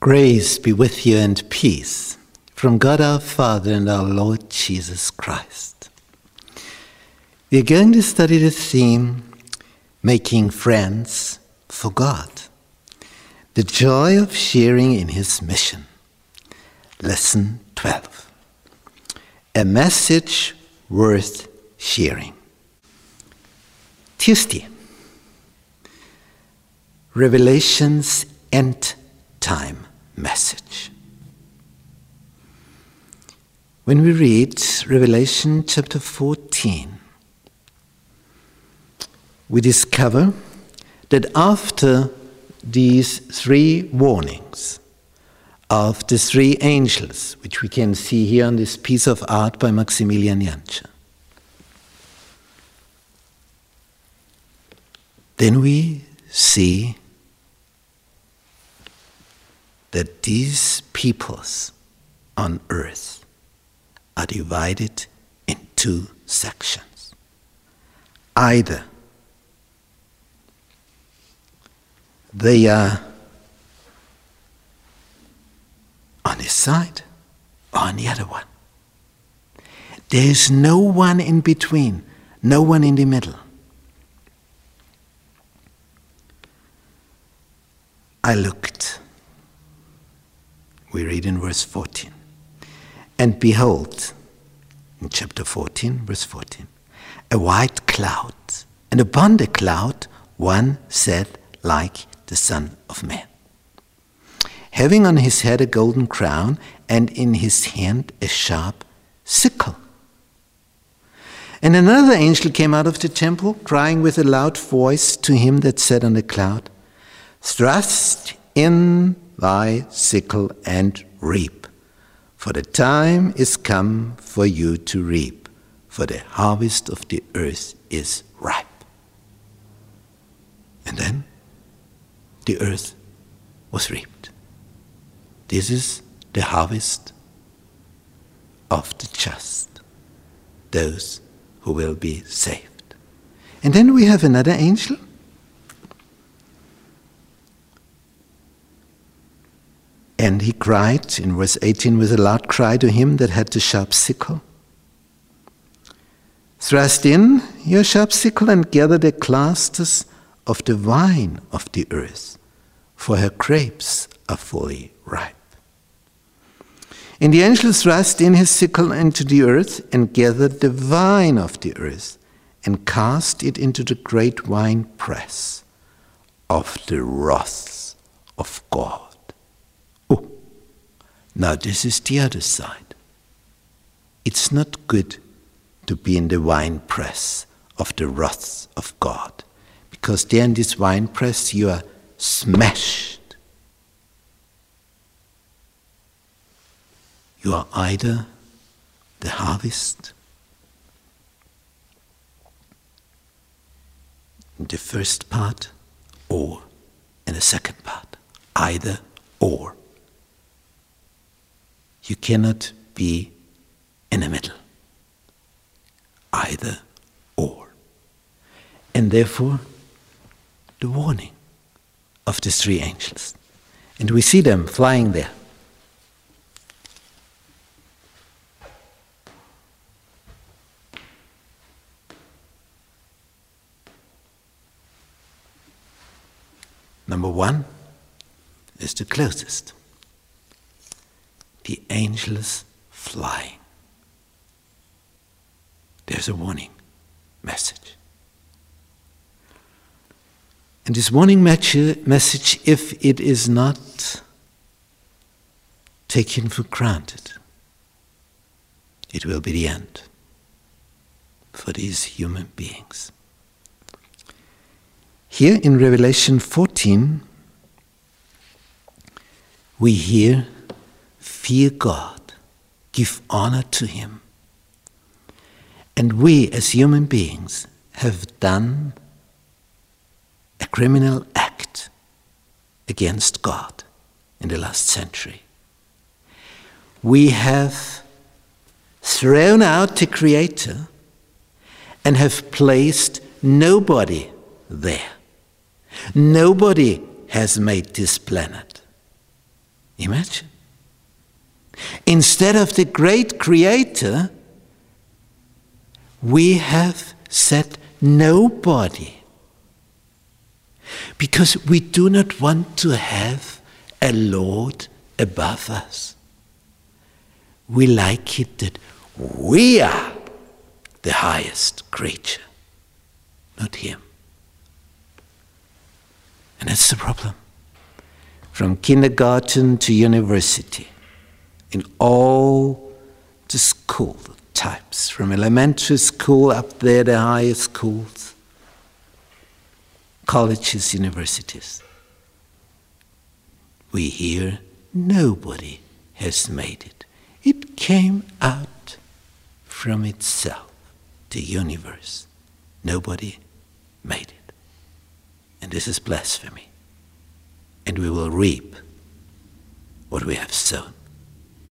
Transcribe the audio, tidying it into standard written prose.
Grace be with you and peace from God our Father and our Lord Jesus Christ. We are going to study the theme, Making Friends for God. The joy of sharing in His mission. Lesson 12. A message worth sharing. Tuesday. Revelation's end time message. When we read Revelation chapter 14, we discover that after these three warnings of the three angels, which we can see here on this piece of art by Maximilian Jantscher, then we see that these peoples on earth are divided in two sections. Either they are on this side or on the other one. There is no one in between, no one in the middle. I looked. We read in verse 14. And behold, in chapter 14, verse 14, a white cloud, and upon the cloud one sat like the Son of Man, having on his head a golden crown, and in his hand a sharp sickle. And another angel came out of the temple, crying with a loud voice to him that sat on the cloud, Thrust in thy sickle and reap, for the time is come for you to reap, for the harvest of the earth is ripe. And then the earth was reaped. This is the harvest of the just, those who will be saved. And then we have another angel. And he cried, in verse 18, with a loud cry to him that had the sharp sickle, Thrust in your sharp sickle and gather the clusters of the vine of the earth, for her grapes are fully ripe. And the angel thrust in his sickle into the earth and gathered the vine of the earth and cast it into the great winepress of the wrath of God. Oh, now this is the other side. It's not good to be in the winepress of the wrath of God, because there in this winepress you are smashed. You are either the harvest in the first part or in the second part. Either or. You cannot be in the middle. Either or. And therefore, the warning of the three angels. And we see them flying there. Number one is the closest. The angels flying. There's a warning message. And this warning message, if it is not taken for granted, it will be the end for these human beings. Here in Revelation 14, we hear, fear God, give honor to Him. And we as human beings have done a criminal act against God in the last century. We have thrown out the Creator and have placed nobody there. Nobody has made this planet. Imagine. Instead of the great creator, we have set nobody. Because we do not want to have a Lord above us. We like it that we are the highest creature, not him. And that's the problem. From kindergarten to university, in all the school types, from elementary school up there, the higher schools, colleges, universities, we hear nobody has made it. It came out from itself, the universe. Nobody made it. And this is blasphemy. And we will reap what we have sown.